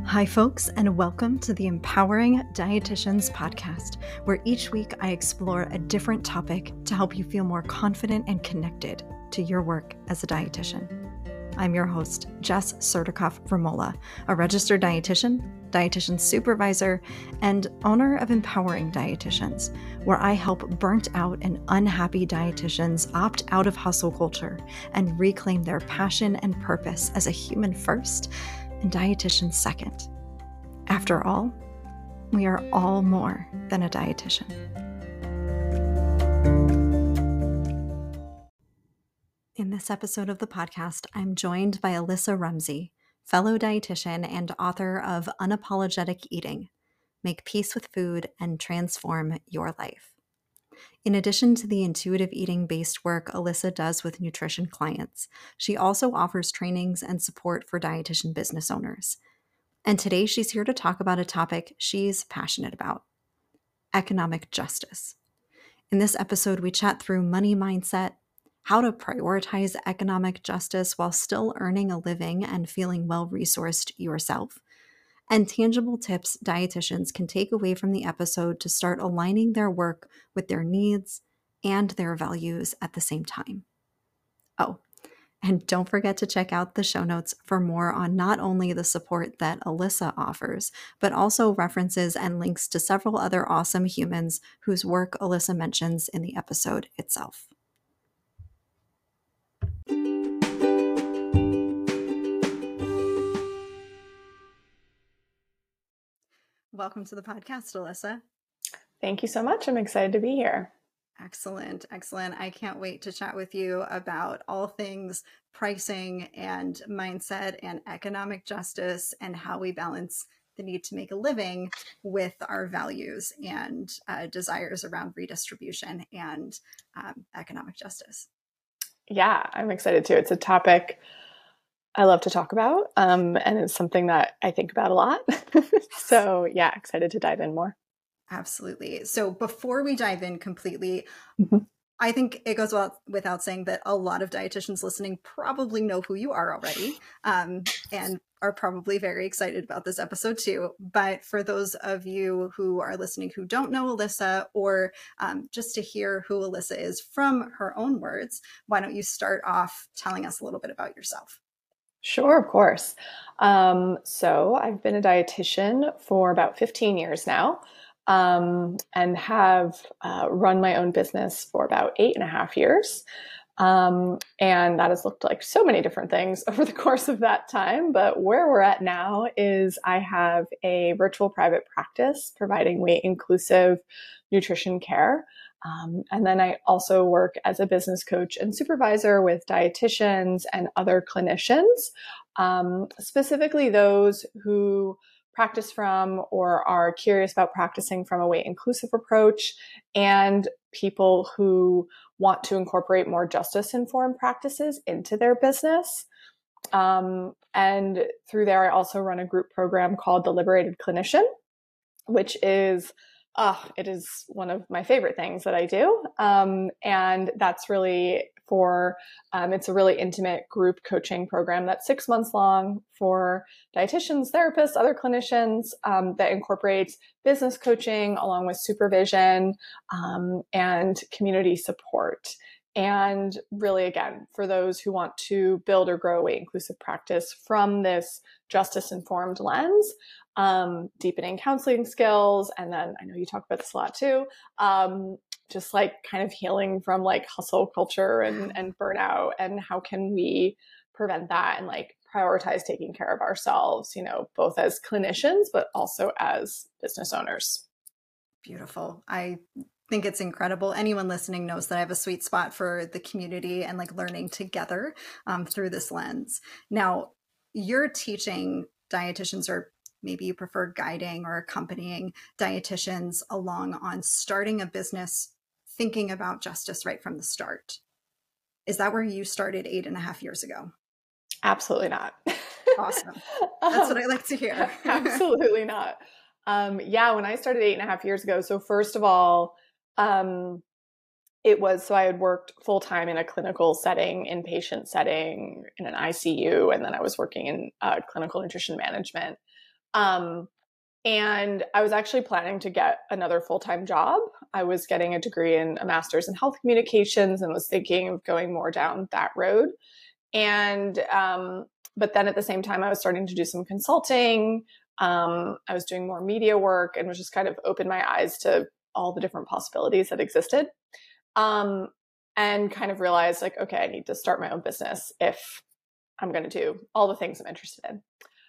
Hi, folks, and welcome to the Empowering Dietitians podcast, where each week I explore a different topic to help you feel more confident and connected to your work as a dietitian. I'm your host, Jess Surdikoff-Vermola, a registered dietitian supervisor, and owner of Empowering Dietitians, where I help burnt out and unhappy dietitians opt out of hustle culture and reclaim their passion and purpose as a human first and dietitian second. After all, we are all more than a dietitian. In this episode of the podcast, I'm joined by Alyssa Rumsey, fellow dietitian and author of Unapologetic Eating: Make Peace with Food and Transform Your Life. In addition to the intuitive eating-based work Alyssa does with nutrition clients, she also offers trainings and support for dietitian business owners. And today she's here to talk about a topic she's passionate about: economic justice. In this episode, we chat through money mindset, how to prioritize economic justice while still earning a living and feeling well-resourced yourself, and tangible tips dietitians can take away from the episode to start aligning their work with their needs and their values at the same time. Oh, and don't forget to check out the show notes for more on not only the support that Alyssa offers, but also references and links to several other awesome humans whose work Alyssa mentions in the episode itself. Welcome to the podcast, Alyssa. Thank you so much. I'm excited to be here. Excellent. I can't wait to chat with you about all things pricing and mindset and economic justice and how we balance the need to make a living with our values and desires around redistribution and economic justice. Yeah, I'm excited too. It's a topic I love to talk about, and it's something that I think about a lot. So yeah, excited to dive in more. Absolutely. So before we dive in completely, Mm-hmm. I think it goes without saying that a lot of dietitians listening probably know who you are already, and are probably very excited about this episode too. But for those of you who are listening who don't know Alyssa, or just to hear who Alyssa is from her own words, why don't you start off telling us a little bit about yourself? Sure, of course. So I've been a dietitian for about 15 years now, and have run my own business for about 8.5 years. And that has looked like so many different things over the course of that time. But where we're at now is I have a virtual private practice providing weight inclusive nutrition care. And then I also work as a business coach and supervisor with dietitians and other clinicians, specifically those who practice from or are curious about practicing from a weight inclusive approach, and people who want to incorporate more justice informed practices into their business. And through there, I also run a group program called The Liberated Clinician, which is it is one of my favorite things that I do. And that's really for, it's a really intimate group coaching program that's 6 months long for dietitians, therapists, other clinicians, that incorporates business coaching along with supervision, and community support. And really, again, for those who want to build or grow a weight inclusive practice from this justice informed lens, deepening counseling skills. And then I know you talk about this a lot too. Just like kind of healing from like hustle culture and burnout, and how can we prevent that and like prioritize taking care of ourselves, both as clinicians, but also as business owners. Beautiful. I think it's incredible. Anyone listening knows that I have a sweet spot for the community and like learning together through this lens. Now, you're teaching dietitians, or maybe you prefer guiding or accompanying dietitians along on starting a business, thinking about justice right from the start. Is that where you started 8.5 years ago? Absolutely not. Awesome. That's what I like to hear. Absolutely not. Yeah, when I started 8.5 years ago, so first of all, so I had worked full time in a clinical setting, inpatient setting in an ICU, and then I was working in clinical nutrition management And I was actually planning to get another full-time job. I was getting a degree in a master's in health communications and was thinking of going more down that road. And, but then at the same time, I was starting to do some consulting. I was doing more media work and was just kind of opened my eyes to all the different possibilities that existed. And kind of realized like, okay, I need to start my own business if I'm going to do all the things I'm interested in.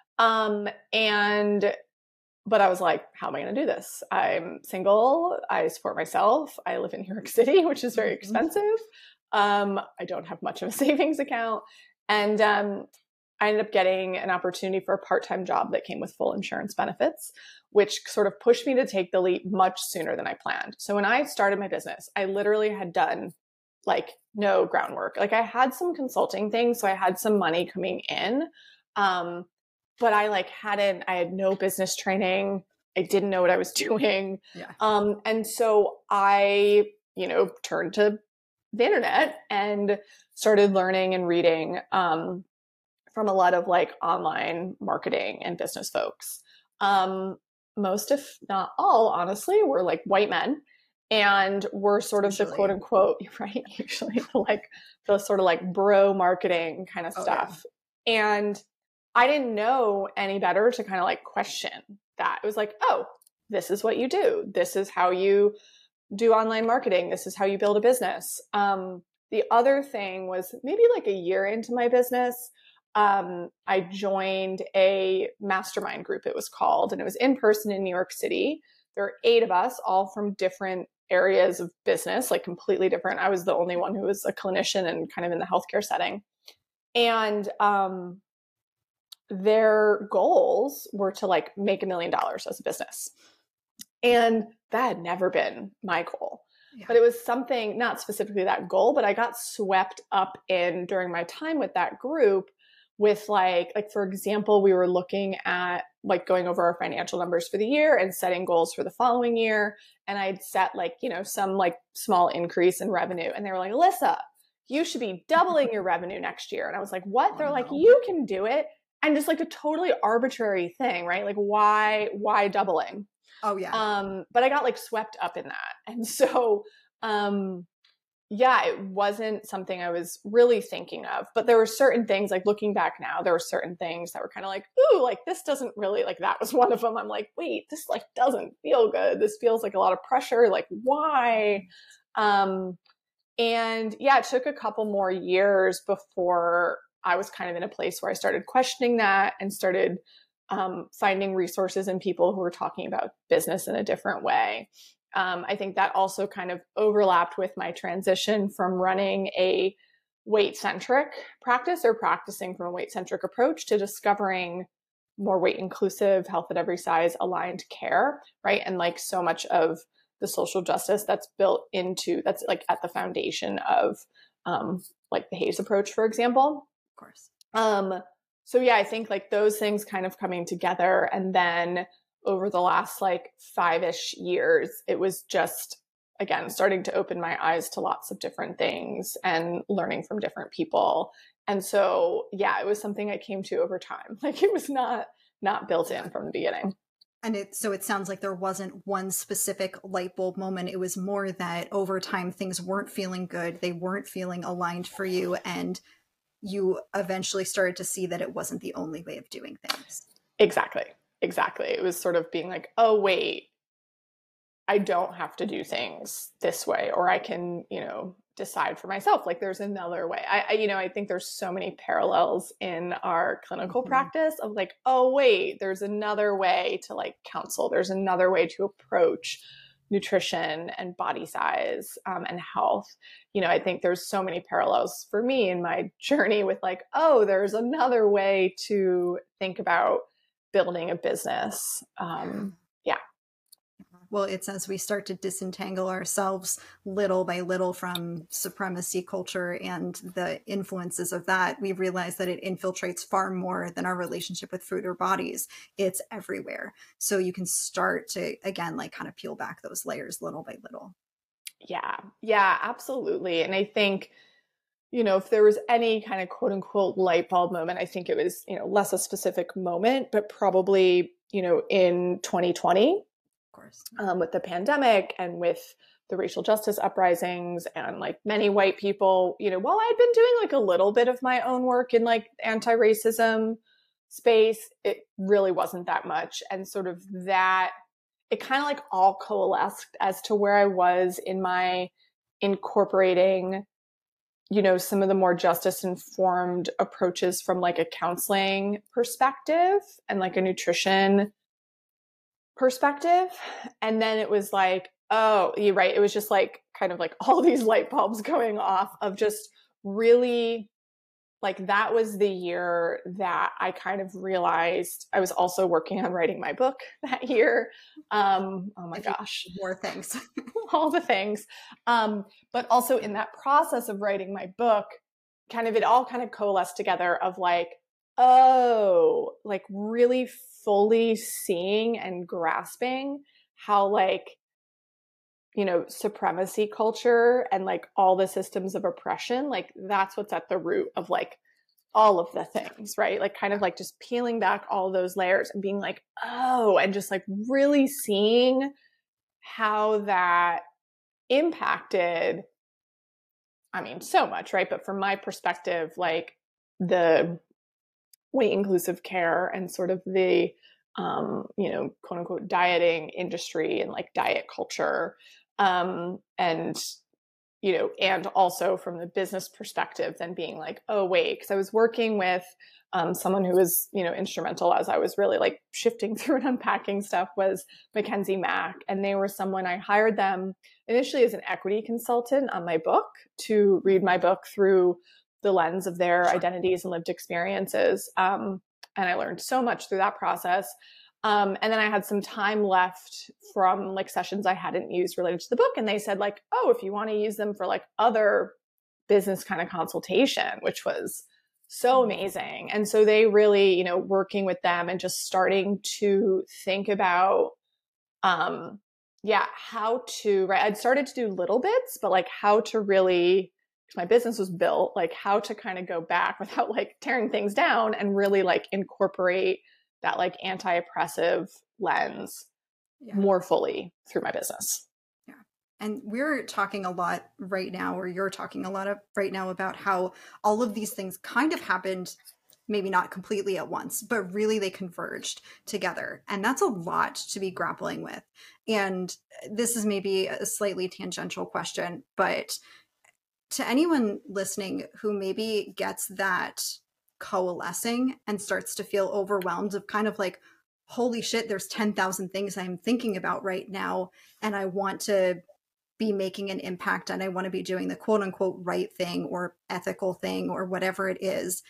But I was like, how am I going to do this? I'm single. I support myself. I live in New York City, which is very expensive. I don't have much of a savings account. And I ended up getting an opportunity for a part-time job that came with full insurance benefits, which sort of pushed me to take the leap much sooner than I planned. So when I started my business, I literally had done like no groundwork. Like I had some consulting things, so I had some money coming in. But I had no business training. I didn't know what I was doing. Yeah. And so I, turned to the internet and started learning and reading from a lot of like online marketing and business folks. Most, if not all, honestly, were like white men. And we're sort of usually the quote unquote, right? Usually the sort of like bro marketing kind of stuff. Yeah. And I didn't know any better to kind of like question that. It was like, oh, this is what you do. This is how you do online marketing. This is how you build a business. The other thing was maybe like a year into my business, I joined a mastermind group, it was called, and it was in person in New York City. There were 8 of us, all from different areas of business, like completely different. I was the only one who was a clinician and kind of in the healthcare setting. And their goals were to like make $1 million as a business. And that had never been my goal. Yeah. But it was something, not specifically that goal, but I got swept up in during my time with that group with like for example, we were looking at like going over our financial numbers for the year and setting goals for the following year. And I'd set like, some like small increase in revenue. And they were like, Alyssa, you should be doubling your revenue next year. And I was like, what? They're like, you can do it. And just like a totally arbitrary thing, right? Like why doubling? Oh yeah. But I got like swept up in that. And so, yeah, it wasn't something I was really thinking of, but there were certain things like looking back now, there were certain things that were kind of like, ooh, like this doesn't really, like that was one of them. I'm like, wait, this like doesn't feel good. This feels like a lot of pressure. Like why? And yeah, it took a couple more years before I was kind of in a place where I started questioning that and started finding resources and people who were talking about business in a different way. I think that also kind of overlapped with my transition from running a weight-centric practice or practicing from a weight-centric approach to discovering more weight-inclusive, health at every size aligned care, right? And like so much of the social justice that's built into, that's like at the foundation of like the HAES approach, for example. Of course. So yeah, I think like those things kind of coming together. And then over the last like 5-ish years, it was just, again, starting to open my eyes to lots of different things and learning from different people. And so, yeah, it was something I came to over time. Like it was not built in from the beginning. And so it sounds like there wasn't one specific light bulb moment. It was more that over time, things weren't feeling good. They weren't feeling aligned for you. And you eventually started to see that it wasn't the only way of doing things. Exactly. It was sort of being like, oh, wait, I don't have to do things this way, or I can, decide for myself. Like there's another way. I think there's so many parallels in our clinical practice of like, oh, wait, there's another way to like counsel. There's another way to approach nutrition and body size and health. I think there's so many parallels for me in my journey with like, oh, there's another way to think about building a business. Yeah. Well, it's as we start to disentangle ourselves little by little from supremacy culture and the influences of that, we realize that it infiltrates far more than our relationship with food or bodies. It's everywhere. So you can start to, again, like kind of peel back those layers little by little. Yeah, absolutely. And I think if there was any kind of quote unquote light bulb moment, I think it was, less a specific moment, but probably, in 2020, Of course. with the pandemic and with the racial justice uprisings and like many white people, while I'd been doing like a little bit of my own work in like anti-racism space, it really wasn't that much. And sort of that, it kind of like all coalesced as to where I was in my incorporating, some of the more justice informed approaches from like a counseling perspective and like a nutrition perspective. And then it was like, oh, you're right. It was just like kind of like all these light bulbs going off of just really like that was the year that I kind of realized I was also working on writing my book that year. Oh my gosh. More things. All the things. But also in that process of writing my book, it all kind of coalesced together of like, oh, like really fully seeing and grasping how like, supremacy culture and like all the systems of oppression, like that's what's at the root of like all of the things, right? Like kind of like just peeling back all those layers and being like, oh, and just like really seeing how that impacted, so much, right? But from my perspective, like the weight inclusive care and sort of the, quote unquote dieting industry and like diet culture. And also from the business perspective, then being like, oh, wait, because I was working with someone who was, instrumental as I was really like shifting through and unpacking stuff was Mackenzie Mack. And they were someone I hired them initially as an equity consultant on my book to read my book through the lens of their identities and lived experiences. And I learned so much through that process. And then I had some time left from like sessions I hadn't used related to the book. And they said like, oh, if you want to use them for like other business kind of consultation, which was so amazing. And so they really, working with them and just starting to think about, how to, right. I'd started to do little bits, but like how to really, my business was built, like how to kind of go back without like tearing things down and really like incorporate that like anti-oppressive lens more fully through my business. Yeah. And we're talking a lot right now, or you're talking a lot right now about how all of these things kind of happened, maybe not completely at once, but really they converged together. And that's a lot to be grappling with. And this is maybe a slightly tangential question, but to anyone listening who maybe gets that coalescing and starts to feel overwhelmed of kind of like, holy shit, there's 10,000 things I'm thinking about right now. And I want to be making an impact and I want to be doing the quote unquote right thing or ethical thing or whatever it is.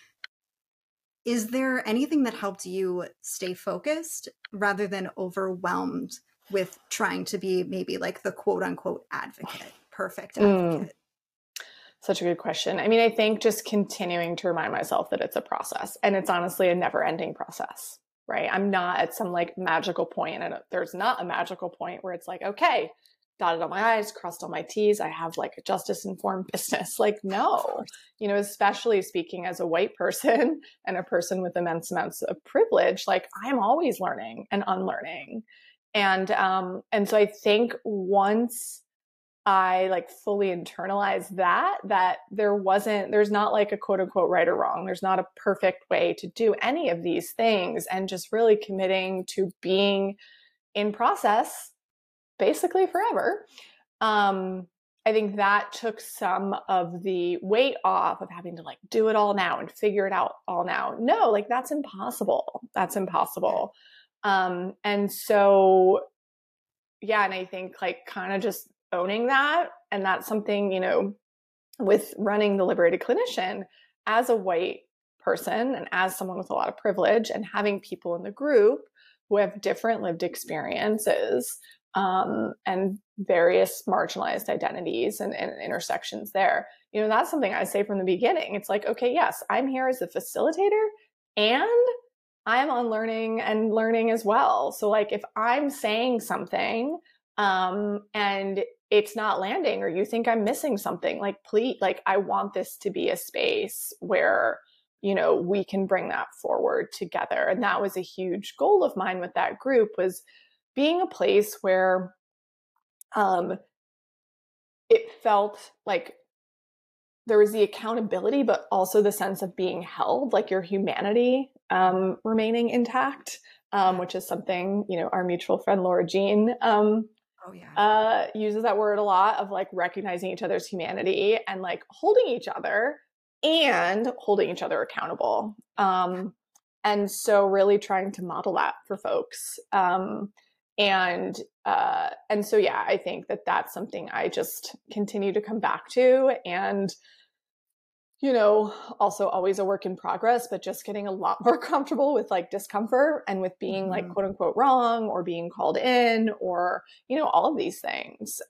Is there anything that helped you stay focused rather than overwhelmed with trying to be maybe like the quote unquote advocate, perfect advocate? Such a good question. I think just continuing to remind myself that it's a process and it's honestly a never ending process, right? I'm not at some like magical point, and there's not a magical point where it's like, okay, dotted all my I's, crossed all my T's. I have like a justice informed business. Like, no, especially speaking as a white person and a person with immense amounts of privilege, like I'm always learning and unlearning. And so I think once I like fully internalized that there's not like a quote unquote right or wrong. There's not a perfect way to do any of these things, and just really committing to being in process basically forever. I think that took some of the weight off of having to like do it all now and figure it out all now. No, like that's impossible. That's impossible. And so, yeah. And I think like kind of just owning that. And that's something, with running the Liberated Clinician as a white person and as someone with a lot of privilege and having people in the group who have different lived experiences, and various marginalized identities and intersections there. That's something I say from the beginning. It's like, okay, yes, I'm here as a facilitator and I'm unlearning and learning as well. So like if I'm saying something, and it's not landing or you think I'm missing something, like, please, like, I want this to be a space where, you know, we can bring that forward together. And that was a huge goal of mine with that group, was being a place where it felt like there was the accountability, but also the sense of being held, like your humanity remaining intact, which is something, you know, our mutual friend Laura Jean uses that word a lot, of like recognizing each other's humanity and like holding each other and holding each other accountable. And so really trying to model that for folks. And so, yeah, I think that that's something I just continue to come back to. And, you know, also always a work in progress, but just getting a lot more comfortable with like discomfort and with being like quote unquote wrong or being called in or, you know, all of these things.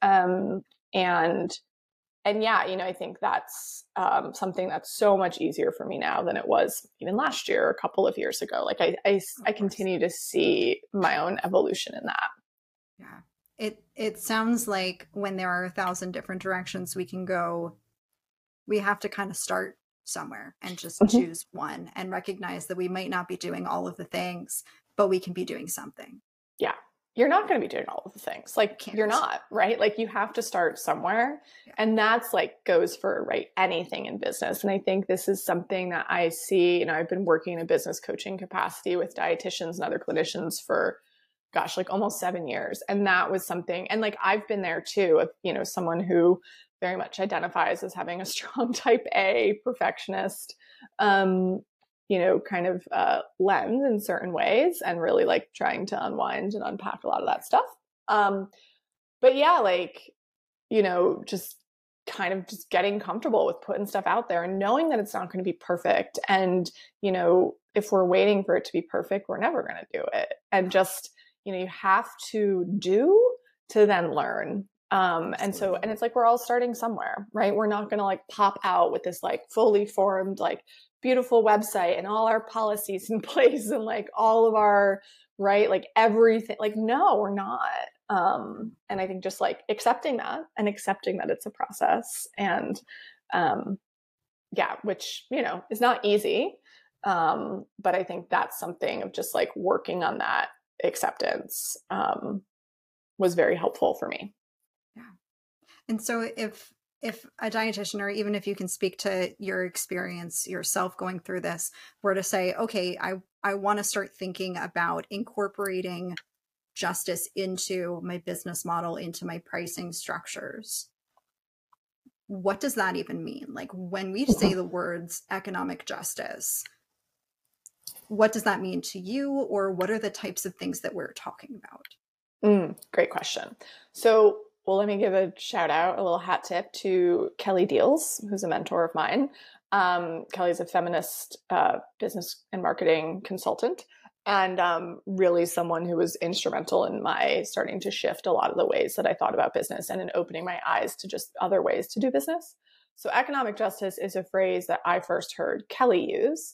And yeah, you know, I think that's something that's so much easier for me now than it was even last year or a couple of years ago. Like I continue to see my own evolution in that. Yeah. It sounds like when there are 1,000 different directions we can go, we have to kind of start somewhere and just choose one and recognize that we might not be doing all of the things, but we can be doing something. Yeah. You're not going to be doing all of the things. Like you're not, right? Like you have to start somewhere. Yeah. And that's like goes for anything in business. And I think this is something that I see, you know, I've been working in a business coaching capacity with dietitians and other clinicians for like almost 7 years. And that was something, and like, I've been there too, of, you know, someone who very much identifies as having a strong type A perfectionist, you know, kind of lens in certain ways, and really like trying to unwind and unpack a lot of that stuff. But yeah, like, you know, just kind of just getting comfortable with putting stuff out there and knowing that it's not going to be perfect. And, you know, if we're waiting for it to be perfect, we're never going to do it. And just, you know, you have to do to then learn. And it's like, we're all starting somewhere, right? We're not going to like pop out with this like fully formed, like beautiful website and all our policies in place and like all of our, right, like everything. Like, no, we're not. And I think just like accepting that it's a process, and yeah, which, you know, is not easy. But I think that's something of just like working on that acceptance was very helpful for me. Yeah. And so if a dietitian, or even if you can speak to your experience yourself going through this, were to say, okay, I want to start thinking about incorporating justice into my business model, into my pricing structures, what does that even mean? Like when we say the words economic justice, what does that mean to you, or what are the types of things that we're talking about? Great question. So, well, let me give a shout out, a little hat tip to Kelly Deals, who's a mentor of mine. Kelly's a feminist business and marketing consultant, and really someone who was instrumental in my starting to shift a lot of the ways that I thought about business, and in opening my eyes to just other ways to do business. So economic justice is a phrase that I first heard Kelly use.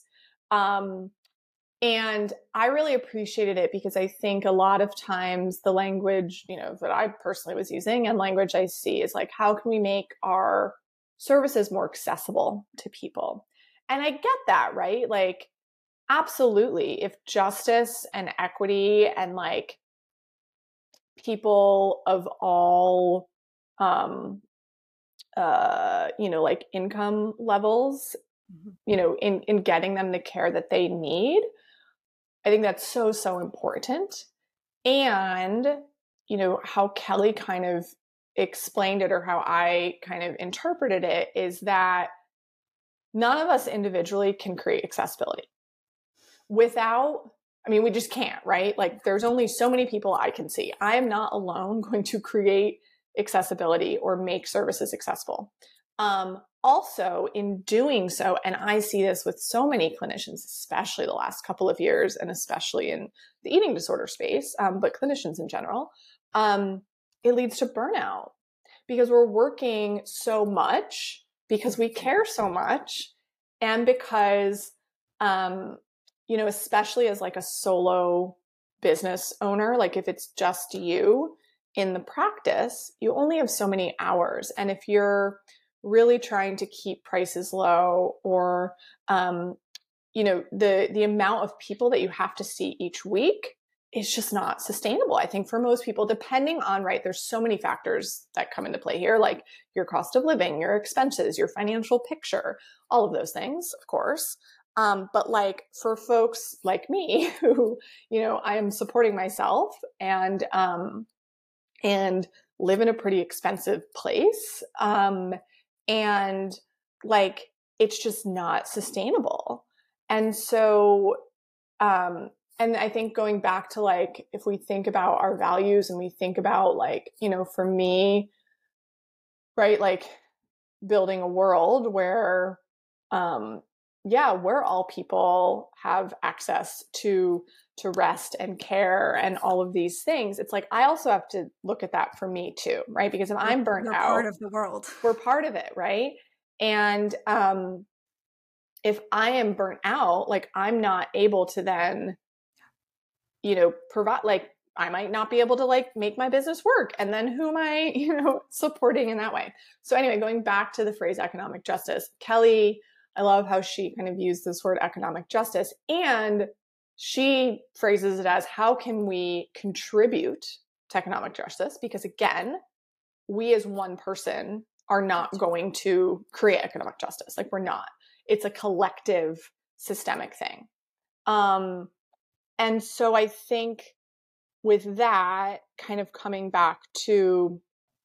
And I really appreciated it because I think a lot of times the language, you know, that I personally was using and language I see is like, how can we make our services more accessible to people? And I get that, right? Like, absolutely. If justice and equity and like people of all, you know, like income levels, you know, in getting them the care that they need, I think that's so, so important. And, you know, how Kelly kind of explained it, or how I kind of interpreted it, is that none of us individually can create accessibility without, I mean, we just can't, right? Like there's only so many people I can see. I am not alone going to create accessibility or make services accessible. Also, in doing so, and I see this with so many clinicians, especially the last couple of years, and especially in the eating disorder space, but clinicians in general, it leads to burnout because we're working so much, because we care so much, and because, you know, especially as like a solo business owner, like if it's just you, in the practice, you only have so many hours. And if you're really trying to keep prices low, or the amount of people that you have to see each week is just not sustainable, I think, for most people, depending on, right, there's so many factors that come into play here, like your cost of living, your expenses, your financial picture, all of those things, of course. But like for folks like me who, I am supporting myself and live in a pretty expensive place. And like, it's just not sustainable. And so, and I think going back to like, if we think about our values and we think about like, for me, right, like building a world where, where all people have access to rest and care and all of these things. It's like, I also have to look at that for me too, right? Because if I'm burnt out, part of the world. We're part of it, right? And if I am burnt out, like I'm not able to then, provide, like I might not be able to like make my business work. And then who am I, supporting in that way? So anyway, going back to the phrase economic justice, Kelly, I love how she kind of used this word economic justice, and she phrases it as, how can we contribute to economic justice? Because again, we as one person are not going to create economic justice. Like we're not. It's a collective systemic thing. And so I think with that, kind of coming back to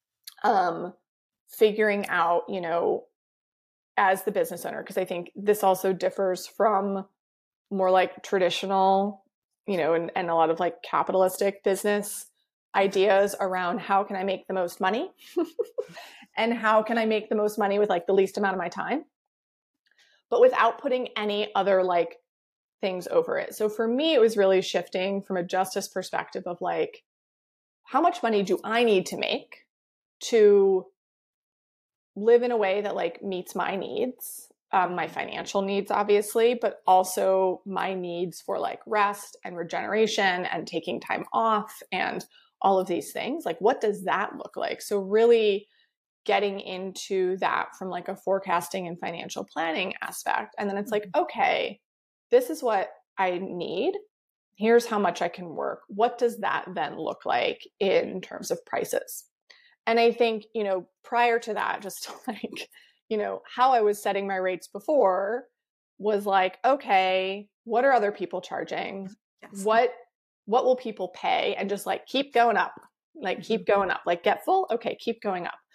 figuring out, as the business owner, because I think this also differs from more like traditional, and a lot of like capitalistic business ideas around how can I make the most money and how can I make the most money with like the least amount of my time, but without putting any other like things over it. So for me, it was really shifting from a justice perspective of like, how much money do I need to make to live in a way that like meets my needs, my financial needs, obviously, but also my needs for like rest and regeneration and taking time off and all of these things. Like, what does that look like? So really getting into that from like a forecasting and financial planning aspect. And then it's like, okay, this is what I need. Here's how much I can work. What does that then look like in terms of prices? And I think, prior to that, just like, how I was setting my rates before was like, okay, what are other people charging? Yes. What will people pay? And just like, keep going up, like, keep going up, like get full. Okay. Keep going up.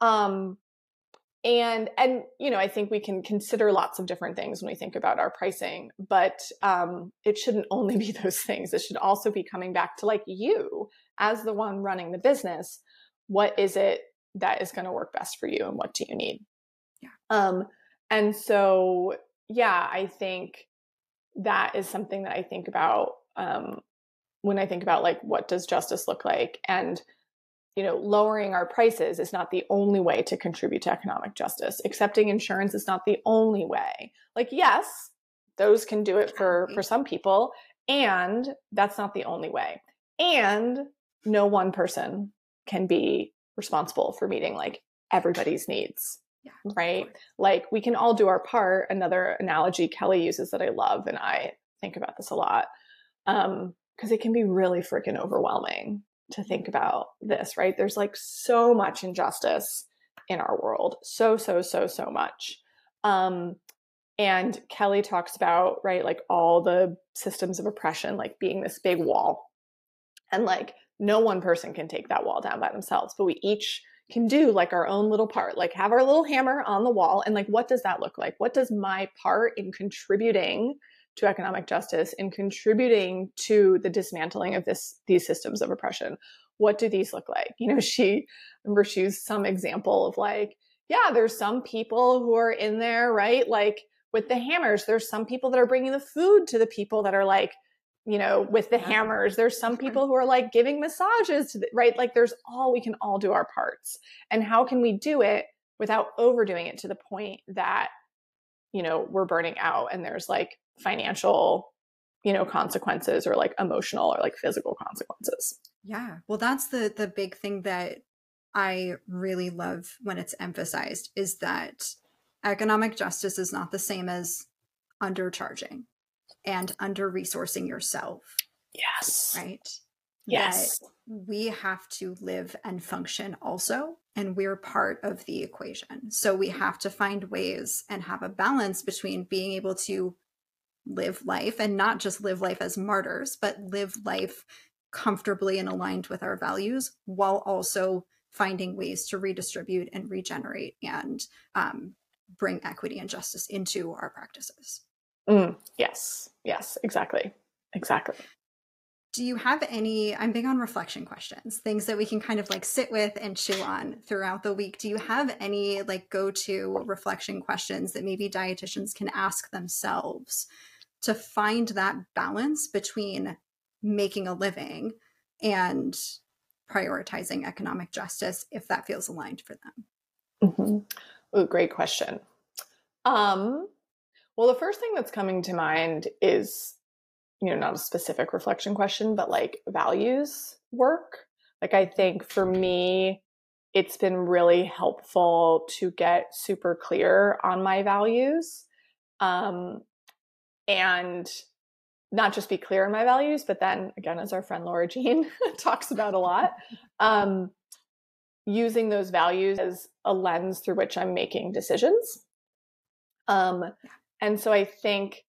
And, I think we can consider lots of different things when we think about our pricing, but, it shouldn't only be those things. It should also be coming back to like you as the one running the business. What is it that is going to work best for you and what do you need? Yeah. And so, I think that is something that I think about, when I think about like, what does justice look like? And, lowering our prices is not the only way to contribute to economic justice. Accepting insurance is not the only way. Like, yes, those can do it for some people, and that's not the only way. And no one person can be responsible for meeting like everybody's needs, right? Like we can all do our part. Another analogy Kelly uses that I love, and I think about this a lot, because it can be really freaking overwhelming to think about this, right? There's like so much injustice in our world. So much. And Kelly talks about, right, like all the systems of oppression, like being this big wall. And like no one person can take that wall down by themselves, but we each can do like our own little part, like have our little hammer on the wall. And like, what does that look like? What does my part in contributing to economic justice, in contributing to the dismantling of these systems of oppression? What do these look like? She used some example of like, there's some people who are in there, right? Like with the hammers, there's some people that are bringing the food to the people that are like, with the hammers. There's some people who are like giving massages to right? Like we can all do our parts. And how can we do it without overdoing it to the point that, we're burning out and there's like financial, consequences or like emotional or like physical consequences. Yeah. Well, that's the big thing that I really love when it's emphasized is that economic justice is not the same as undercharging and under resourcing yourself, Yes. right? That Yes. we have to live and function also, and we're part of the equation. So we have to find ways and have a balance between being able to live life and not just live life as martyrs, but live life comfortably and aligned with our values while also finding ways to redistribute and regenerate and bring equity and justice into our practices. Yes. Yes. Exactly. Exactly. Do you have any? I'm big on reflection questions, things that we can kind of like sit with and chew on throughout the week. Do you have any like go-to reflection questions that maybe dietitians can ask themselves to find that balance between making a living and prioritizing economic justice if that feels aligned for them? Mm-hmm. Ooh, great question. Um, well, the first thing that's coming to mind is, not a specific reflection question, but like values work. Like, I think for me, it's been really helpful to get super clear on my values. And not just be clear on my values, but then again, as our friend Laura Jean talks about a lot, um, using those values as a lens through which I'm making decisions. Yeah. And so I think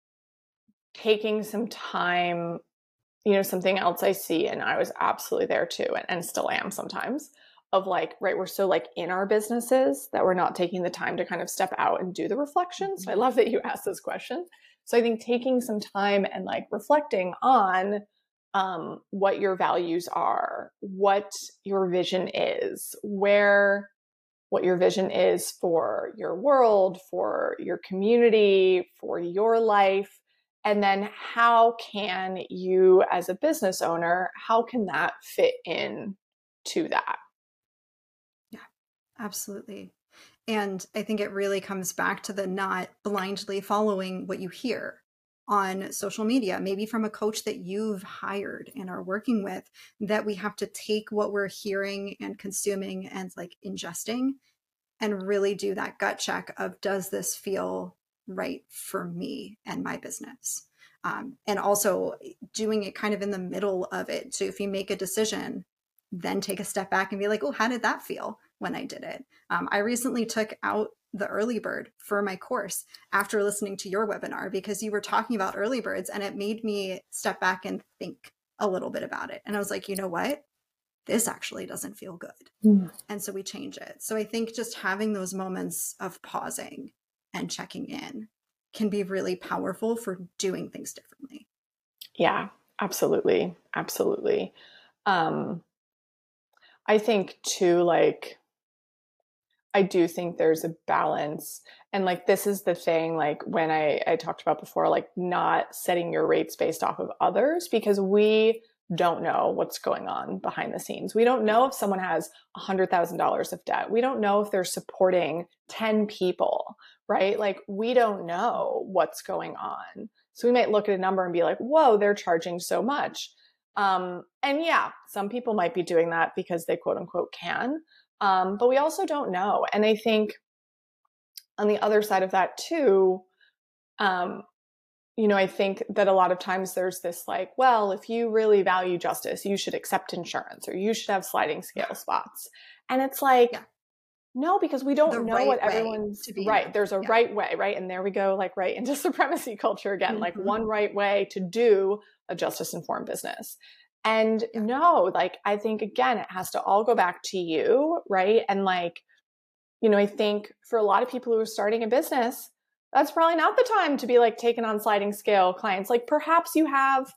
taking some time, something else I see, and I was absolutely there too, and still am sometimes, of like, right, we're so like in our businesses that we're not taking the time to kind of step out and do the reflection. So I love that you asked this question. So I think taking some time and like reflecting on what your values are, what your vision is, what your vision is for your world, for your community, for your life. And then how can you as a business owner, how can that fit in to that? Yeah, absolutely. And I think it really comes back to the not blindly following what you hear on social media, maybe from a coach that you've hired and are working with, that we have to take what we're hearing and consuming and like ingesting and really do that gut check of, does this feel right for me and my business? And also doing it kind of in the middle of it. So if you make a decision, then take a step back and be like, oh, how did that feel when I did it? I recently took out the early bird for my course after listening to your webinar because you were talking about early birds and it made me step back and think a little bit about it. And I was like, you know what? This actually doesn't feel good. And so we change it. So I think just having those moments of pausing and checking in can be really powerful for doing things differently. Yeah, absolutely. Absolutely. Um, I think too, like, I do think there's a balance. And like, this is the thing, like when I talked about before, like not setting your rates based off of others, because we don't know what's going on behind the scenes. We don't know if someone has $100,000 of debt. We don't know if they're supporting 10 people, right? Like we don't know what's going on. So we might look at a number and be like, whoa, they're charging so much. And yeah, some people might be doing that because they quote unquote can. But we also don't know. And I think on the other side of that too, um, I think that a lot of times there's this like, well, if you really value justice, you should accept insurance or you should have sliding scale spots. And it's like, Yeah. no, because we The don't know right what way everyone's to be in right. business. There's a Yeah. right way, right? And there we go, like right into supremacy culture again, like Mm-hmm. one right way to do a justice informed business. And Yeah. no, like I think again, it has to all go back to you, right? And like, I think for a lot of people who are starting a business, that's probably not the time to be like taking on sliding scale clients. Like perhaps you have,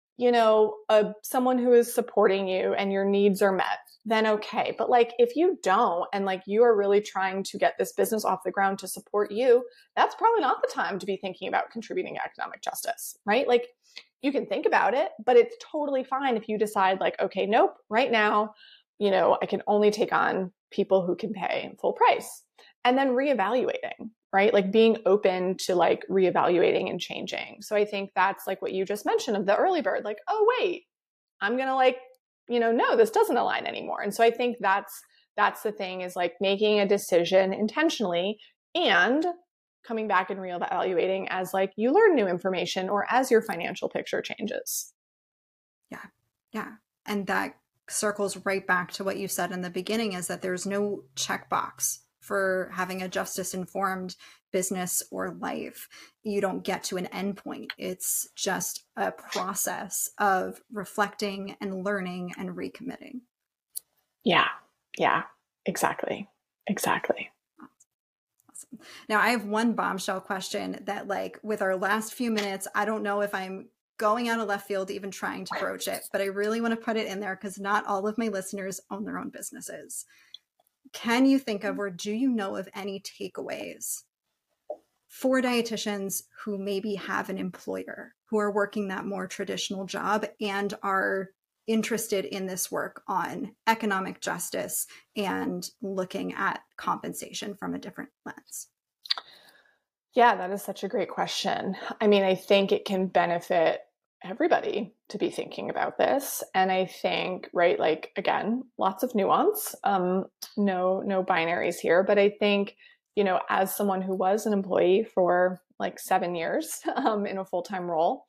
someone who is supporting you and your needs are met, then okay. But like if you don't, and like you are really trying to get this business off the ground to support you, that's probably not the time to be thinking about contributing economic justice, right? Like you can think about it, but it's totally fine if you decide like, okay, nope, right now, I can only take on people who can pay full price. And then reevaluating, right? Like being open to like reevaluating and changing. So I think that's like what you just mentioned of the early bird, like, oh, wait, I'm going to like no, this doesn't align anymore. And so I think that's the thing, is like making a decision intentionally and coming back and reevaluating as like you learn new information or as your financial picture changes. Yeah. Yeah. And that circles right back to what you said in the beginning, is that there's no checkbox for having a justice informed business or life. You don't get to an endpoint. It's just a process of reflecting and learning and recommitting. Yeah. Yeah. Exactly. Exactly. Awesome. Now I have one bombshell question that, like, with our last few minutes, I don't know if I'm going out of left field even trying to broach it, but I really want to put it in there because not all of my listeners own their own businesses. Can you think of, or do you know of any takeaways for dietitians who maybe have an employer, who are working that more traditional job and are interested in this work on economic justice and looking at compensation from a different lens? Yeah, that is such a great question. I mean, I think it can benefit everybody to be thinking about this. And I think, right, like, again, lots of nuance, no binaries here. But I think, as someone who was an employee for like 7 years in a full-time role,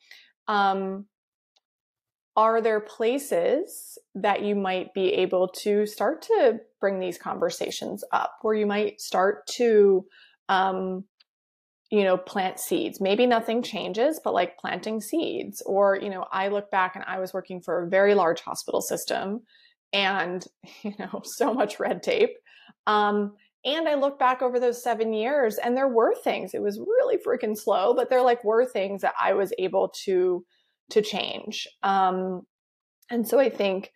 are there places that you might be able to start to bring these conversations up, where you might start to, plant seeds? Maybe nothing changes, but like planting seeds. Or, I look back and I was working for a very large hospital system and, so much red tape. And I look back over those 7 years and there were things, it was really freaking slow, but there were things that I was able to change. And so I think,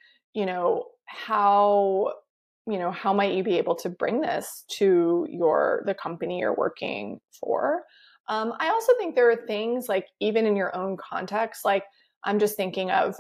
how might you be able to bring this to the company you're working for? I also think there are things like, even in your own context, like I'm just thinking of,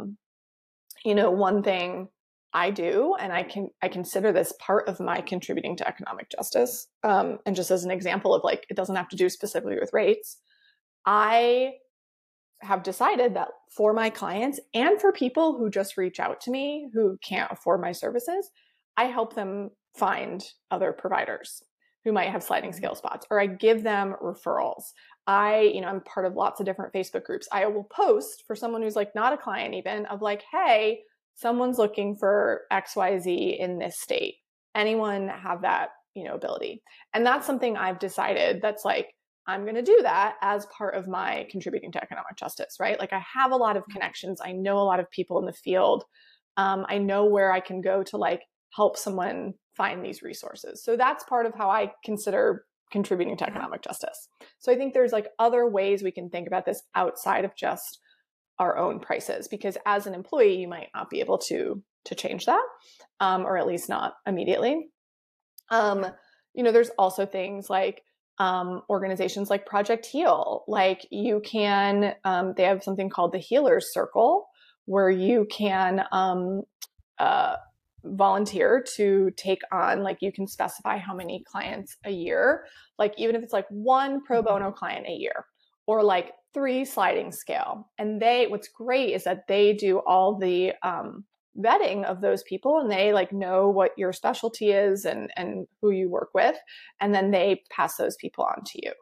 one thing I do, and I consider this part of my contributing to economic justice. And just as an example of, like, it doesn't have to do specifically with rates. I have decided that for my clients and for people who just reach out to me who can't afford my services, I help them find other providers who might have sliding scale spots, or I give them referrals. I'm part of lots of different Facebook groups. I will post for someone who's like not a client even, of like, hey, someone's looking for XYZ in this state. Anyone have that, ability? And that's something I've decided that's like, I'm going to do that as part of my contributing to economic justice, right? Like, I have a lot of connections. I know a lot of people in the field. I know where I can go to like help someone find these resources. So that's part of how I consider contributing to economic justice. So I think there's like other ways we can think about this outside of just our own prices, because as an employee, you might not be able to change that, or at least not immediately. There's also things like organizations like Project Heal. Like, you can, they have something called the Healers Circle, where you can volunteer to take on, like, you can specify how many clients a year, like even if it's like one pro bono client a year, or like 3 sliding scale. And what's great is that they do all the vetting of those people, and they like know what your specialty is and who you work with, and then they pass those people on to you.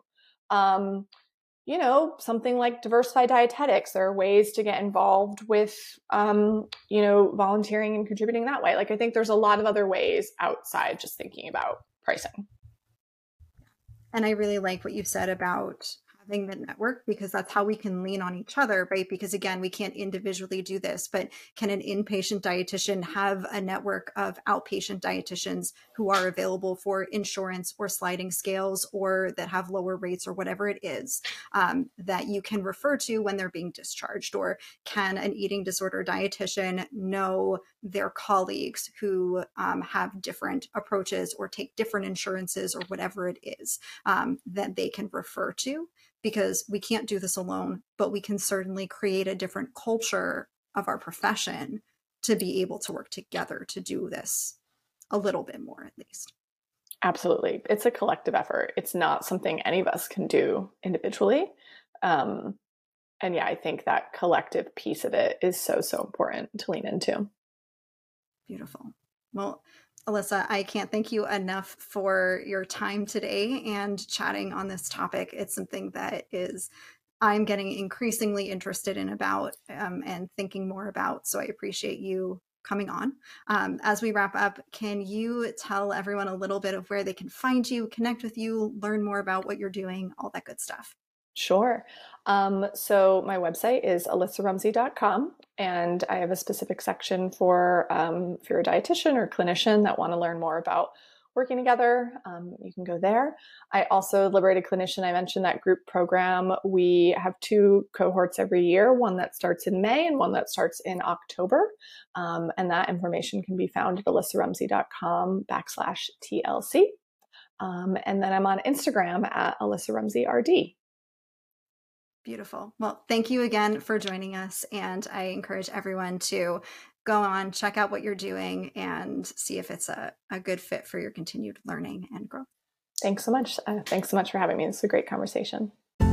Something like Diversified Dietetics, there are ways to get involved with, volunteering and contributing that way. Like, I think there's a lot of other ways outside just thinking about pricing. And I really like what you said about having the network, because that's how we can lean on each other, right? Because again, we can't individually do this, but can an inpatient dietitian have a network of outpatient dietitians who are available for insurance or sliding scales, or that have lower rates or whatever it is, that you can refer to when they're being discharged? Or can an eating disorder dietitian know their colleagues who have different approaches or take different insurances or whatever it is, that they can refer to? Because we can't do this alone, but we can certainly create a different culture of our profession to be able to work together to do this a little bit more, at least. Absolutely. It's a collective effort. It's not something any of us can do individually. And yeah, I think that collective piece of it is so, so important to lean into. Beautiful. Well, Alyssa, I can't thank you enough for your time today and chatting on this topic. It's something that I'm getting increasingly interested in about and thinking more about. So I appreciate you coming on. As we wrap up, can you tell everyone a little bit of where they can find you, connect with you, learn more about what you're doing, all that good stuff? Sure. So my website is alysarumsey.com, and I have a specific section for if you're a dietitian or clinician that want to learn more about working together, you can go there. I also, Liberated Clinician, I mentioned that group program. We have 2 cohorts every year, one that starts in May and one that starts in October. And that information can be found at alysarumsey.com/TLC. And then I'm on Instagram at alysarumseyRD. Beautiful. Well, thank you again for joining us. And I encourage everyone to go on, check out what you're doing, and see if it's a good fit for your continued learning and growth. Thanks so much. Thanks so much for having me. It's a great conversation.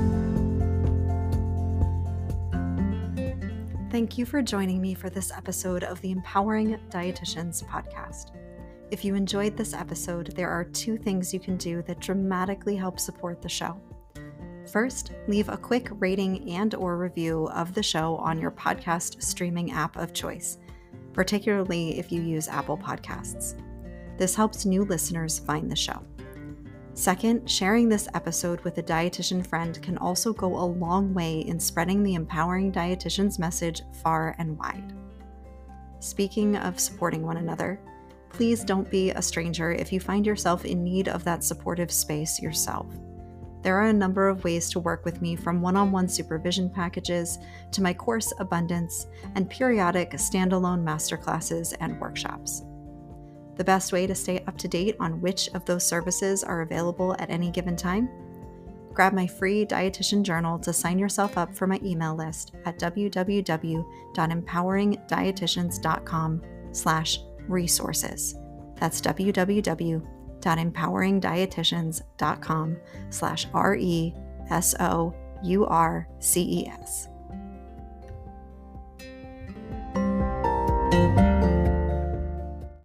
Thank you for joining me for this episode of the Empowering Dietitians podcast. If you enjoyed this episode, there are 2 things you can do that dramatically help support the show. First, leave a quick rating and/or review of the show on your podcast streaming app of choice, particularly if you use Apple Podcasts. This helps new listeners find the show. Second, sharing this episode with a dietitian friend can also go a long way in spreading the Empowering Dietitians message far and wide. Speaking of supporting one another, please don't be a stranger if you find yourself in need of that supportive space yourself. There are a number of ways to work with me, from one-on-one supervision packages to my course Abundance and periodic standalone masterclasses and workshops. The best way to stay up to date on which of those services are available at any given time? Grab my free dietitian journal to sign yourself up for my email list at www.empoweringdietitians.com/resources. That's www.empoweringdietitians.com/RESOURCES.